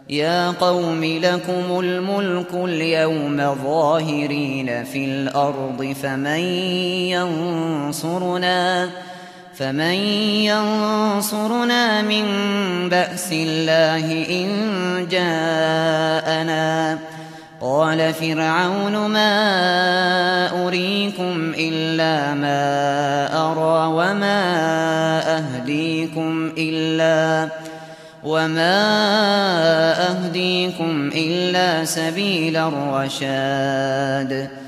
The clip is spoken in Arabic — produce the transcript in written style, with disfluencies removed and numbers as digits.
يا قوم لكم الملك اليوم ظاهرين في الأرض فمن ينصرنا من بأس الله إن جاءنا قال فرعون ما أريكم إلا ما أرى وما أهديكم إلا سبيل الرشاد